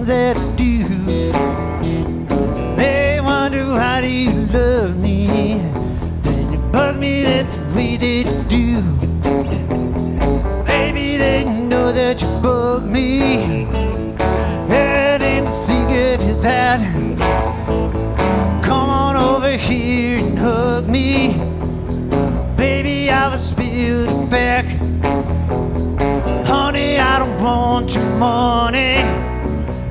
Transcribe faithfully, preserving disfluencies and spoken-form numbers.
things that I do. They wonder why do you love me, then you bug me that the way that you do. Baby, they know that you bug me. That ain't the secret to that. Come on over here and hug me. Baby, I was spilled back. Honey, I don't want your money.